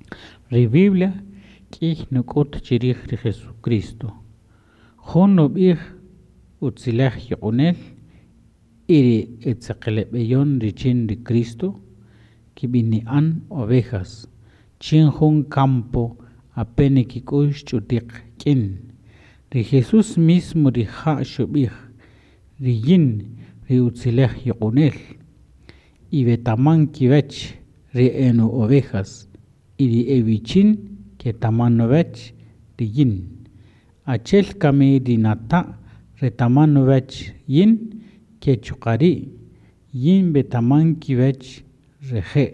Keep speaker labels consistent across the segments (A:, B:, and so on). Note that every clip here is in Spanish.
A: Ri Biblia k'ih nuk'ut chirij ri Jesucristo jun nub'ij utzilaj yuq'unel y ri etzeqeleb'eyon richin ri Cristo kib'ini'an ovejas chin jun campo apenas kik'ux ch'utiq k'in ri Jesús mismo ri ja' xub'ij ri yin ri utzilaj yuq'unel y betaman kiwech ri enu ovejas y ri ebichin ketaman nuwech ri yin achel kami ri nata' retaman nuwech yin kechuqari yin betaman kiwech ri je'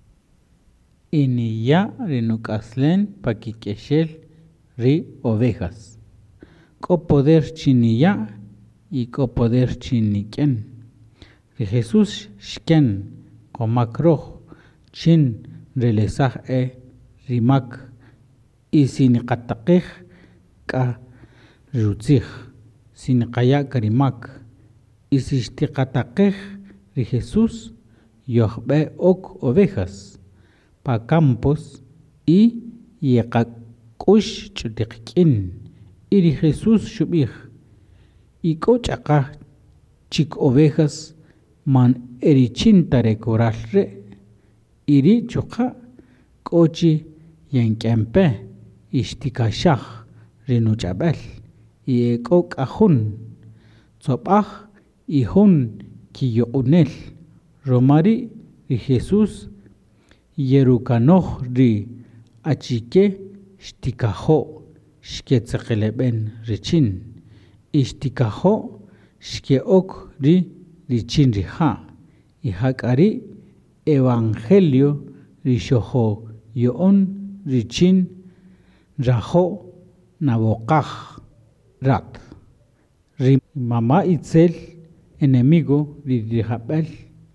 A: y niya' ri nuk'aslen pa kik'exel ri ovejas k'o poder chiniya' y k'o poder chinik'en ri Jesús xken qomak roj chin relesaj ri mak y siniqataqij k'a rutzij siniqaya' ri mak y si xtiqataqij ri Jesús yojb'e ok ovejas pa campos y yeqak'ux ch'utiq k'in y ri Jesús xub'ij y k'o ch'aqaj chik ovejas man erichin tarekoral re' y ri chuqa' k'o chi yenk'enpe y xtikaxaj ri nuch'ab'el y k'o k'ajun tz'ob'aj y jun kiyuq'unel roma ri Jesús yerukanoj ri achike xtikajo' xketzeqeleb'en richin y xtikajo' xke'ok ri richin ri ja' y jak'ari evangelio ri xojoyo'on richin rajo' nawoqaj rat ri mama' itzel enemigo ri jab'el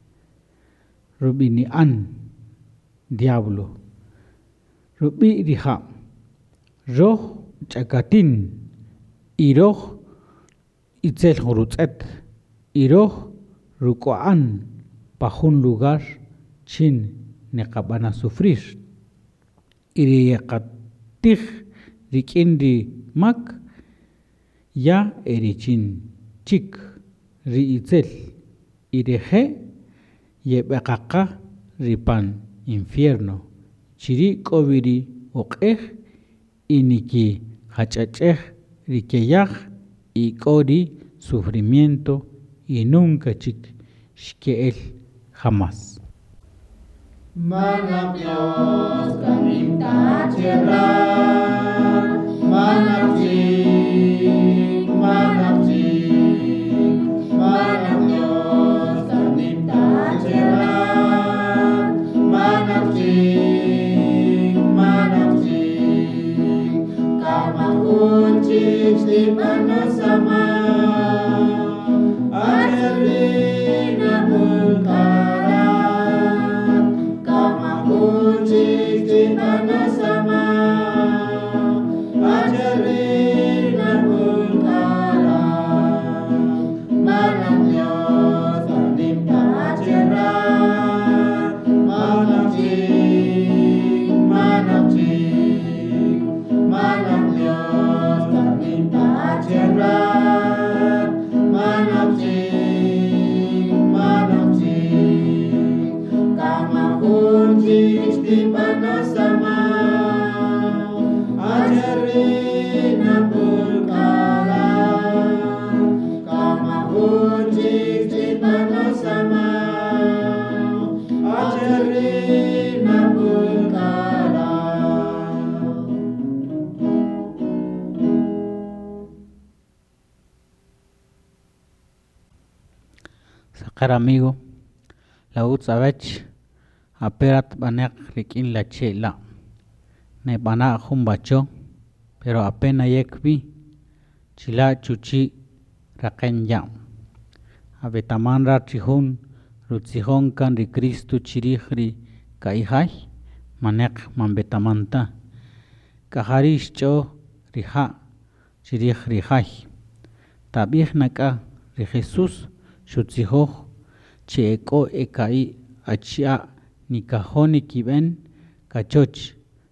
A: rub'ini'an diablo rub'i' ri ja' roj ch'akatin y roj itzel rutz'et y roj ruk'o'an pa jun lugar chin niqab'an a sufrir y ri yeqatij rik'in ri mak ya erichin chik ri itzel y ri je' yeb'eqaqa ri pan infierno chiri k'obi ri uq'ej y nikijach'ach'ej ri keyaj y k'o ri sufrimiento y nunca chik xke'el jamás.
B: Manak Dios kaminta tierra, manak jing, manak jing, manak Dios kaminta tierra, manak jing, kama kunci di mana sama, ajarina bulkara.
A: Saqar amigo la utz'awech aperat b'aneq rik'in la che'la ne b'ana' jun b'acho pero apenas yekb'i chila chuchi raqen ya' abetaman rar chi jun rutzijon kan ri Cristo chirij ri ka'ijay maneq man betamanta k'ajari xch'o ri ja' chirij ri jay tab'ij nak'a ri Jesús xutzijoj chi ek'o eka'i achya' nikajoj nikib'en kachoch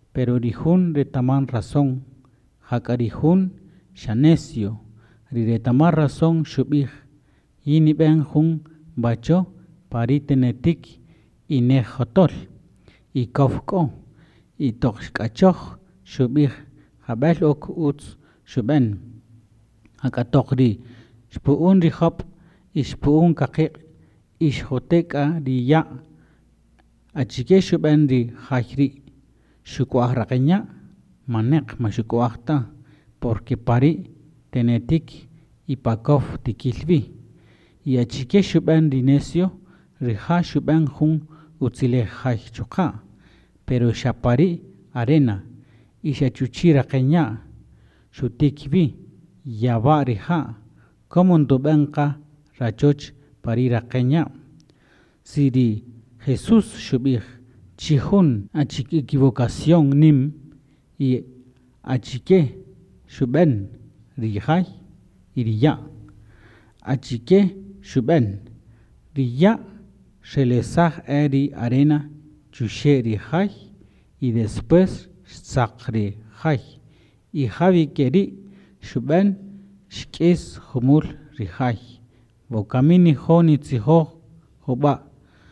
A: pero rihun retaman razón, hakarihun shanecio, retaman razón shubij, yini ben hun bacho paritenetik inejotol, y kofko, y toxkachoch shubij, habel ok uts shuben, hakatokri, shpuun rihop, ishpuun kakik, ishoteka riya, achike shuben ri hajri, shukuah rakeña, manek mashukuahta, porque pari tenetik y pakof tikilvi, y achike shuben ri necio, riha shuben hun utzile hajchuka, pero shapari arena, y shachuchi rakeña, shutikvi, yaba riha, como ndubenka rachoch pari rakeña, siri Jesús shubij, chihun achike equivocación nim, y achike shuben rihai y riya, achike shuben riya shelesaj eri arena chushe rihai, y después sakri hai, y javi keri shuben shkis humul rihai, bokamini honi tziho hoba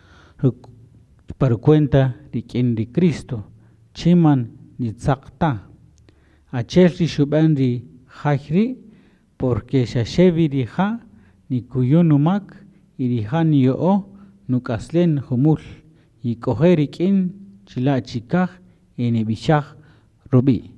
A: por cuenta de quien de Cristo, chiman ni tzakta, achel ri shuben ri hajri, porque shashevi riha ni kuyunumak, y riha ni yo nukaslen humul, y coger kin chila chikaj en ebishaj rubi.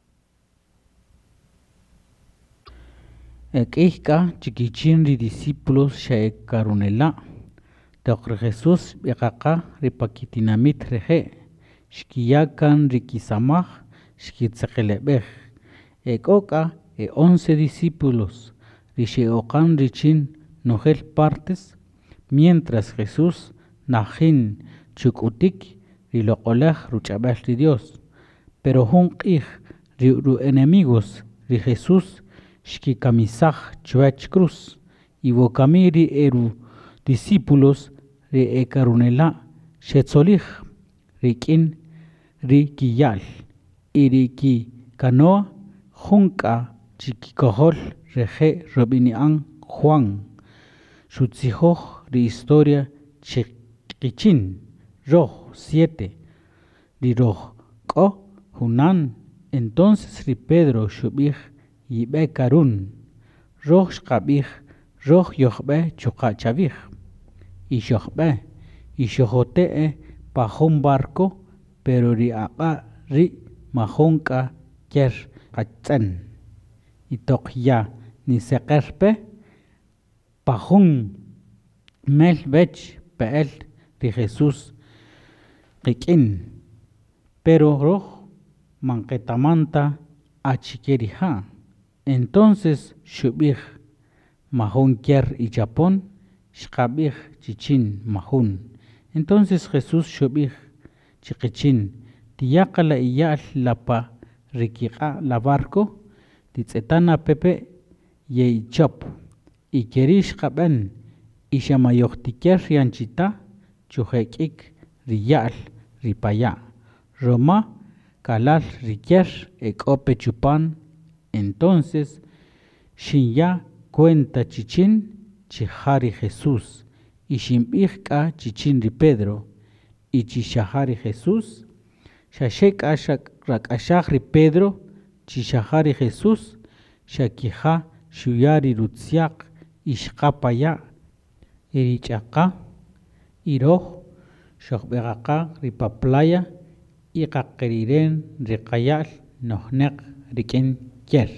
A: Ekihka chikichin ri discípulos shaek karunela, Tokre Jesús biakaka ripakitinamit reje, shkiyakan rikisamaj, shkitzekelebej, ekoka 11 discípulos, risheokan richin nojel partes, mientras Jesús najin chukutik rilokolej ruchabel ri Dios, pero hunkij ru enemigos ri Jesús shkikamisaj chuech cruz, y bokamiri eru discípulos re ekarunela shetzolij rikin rikiyal y riki canoa junka chikikohol reje robinian Juan shutzihoj ri historia chikichin roj 7 ri roj ko hunan. Entonces ri Pedro shubij yibe karun roj shkabij roj yohbe chukachavij, y shohbe, y shohotee pajón barco, pero ri aba ri majonka ker katzen, y tokya ni sekerpe pajón mel bech peel ri Jesús kikin, pero roj manketamanta achikeriha. Entonces shubij mahun kier y Japón, shkabij chichin mahun. Entonces Jesús shubij chikichin, tiyakala iyal lapa rikiqa la barco, titzetana pepe ye chop, y kerish kaben, y shamayohtiker yanchita, chujekik riyal ripaya, Roma kalal riker ekope chupan. Entonces shinya cuenta chichin chihari Jesús, y shimbijka chichin ri Pedro, y chishahari Jesús, shasheka rakashah ri Pedro, chishahari Jesús, shakija shuyari rutziak, ishkapaya, irichaka, iroj, shokbegaka ripaplaya, y kakeriren rikayal nohnek riken kier.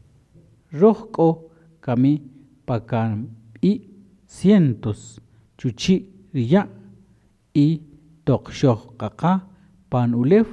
A: Rojko kami pakam y cientos chuchi riya y tokshoh kaka pan ulef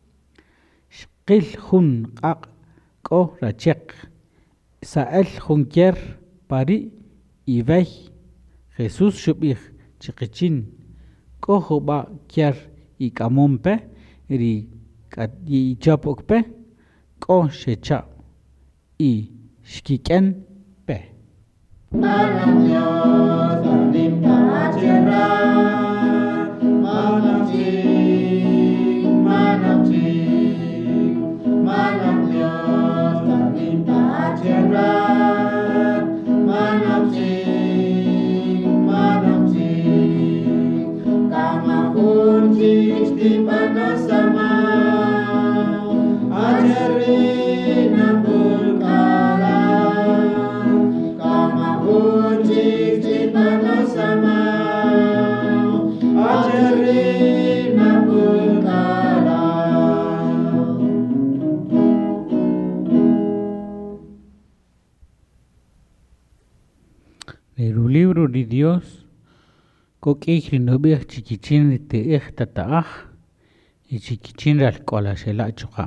A: shkil hun kak ko rachek sael hun kier pari y vej Jesús shubij chikichin ko hoba kier y kamompe ri y chapokpe ko shecha y shkiken pe.
B: Malang Diyos ang limpahatiran, manang ching, sama ajerina pulkara kama uji cipta sama ajerina pulkara.
A: El libro de Dios, coque no ve chiquichin te esta y chiquichin al cola se la choca.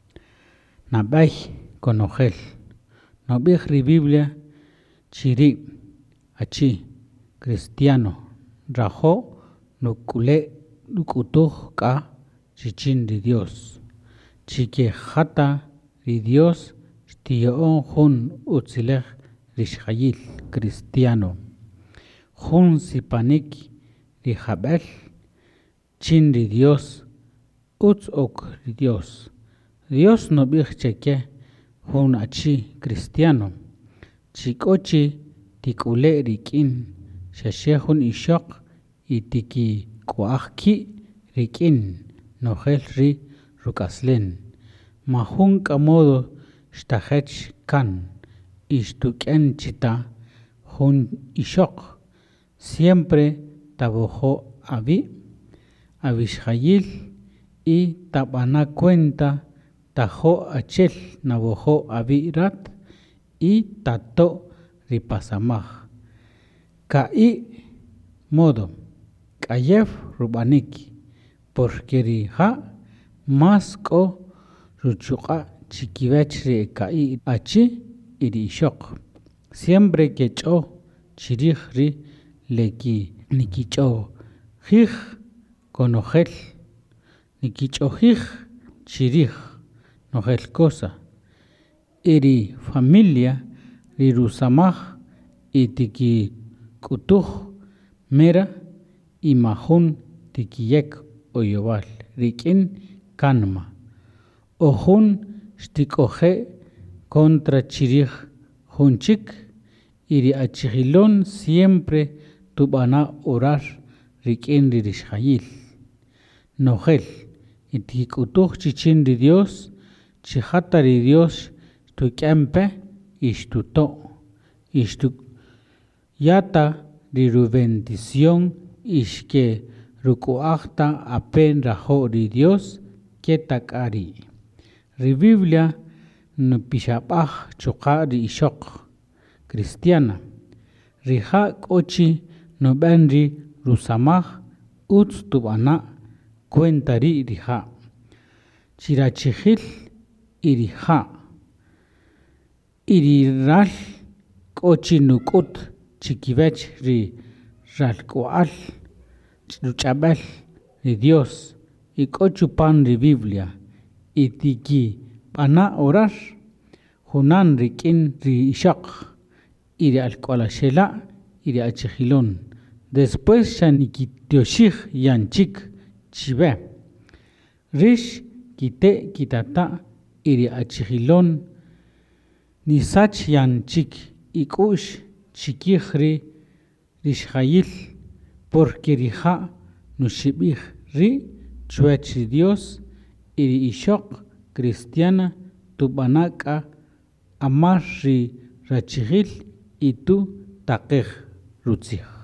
A: Nabay con ojel. No ve Biblia chiri achi cristiano rajo no cule nukutuj ka chichin de Dios. Chique jata de Dios stioon jun utzilej rishayil cristiano. Jun sipanik de Jabel chin de Dios utz ok de Dios. Dios no ve cheque jun achi cristiano. Chikochi tikule rikin shashehun ishok itiki kuahki rikin nojel ri rukaslen. Mahun kamodo shtahech kan ishtuken chita jun ishok. Siempre tabojo abi abishayil y tabana cuenta tajo achel nabojo abirat y tato ripasamaj. Kai modo kayef rubanik porque rija más ko ruchuka chiquivech re kai achi irishok. Siempre que cho chirij ri leki nikicho jij conojel nikicho jij chirij nojel cosa. Iri familia rirusamaj itiki kutuj mera y mahun tikiyek oyobal rikin kanma. Ojun stikoje contra chirij junchik iri achihilon siempre tubana orar rikin ririshayil. Nojel itikutuj chichin de Dios chihata de Dios tu kempe ishtuto ishtu yata riru bendición ishke rukuachta apen rajo de Dios ketakari. Ri Biblia no pishabaj choka ri ishok cristiana. Rija kochi no benri rusamaj utz tubana cuenta ri rija. Chirachihil irija. Iriral kochi nukut chiquivech ri ralcoal luchabel ri Dios y kochu pan ri Biblia y tiki pana orar junan rikin ri ishak iri alcoala shela iri achihilon. Después shanikitioshich yanchik chive rish kite kitata iri achihilon nisach yanchik ikush chikihri rishayil porque rija nushibih ri chuech Dios iri ishok cristiana tubanaka amar ri rachihil y tu taqej rutzih.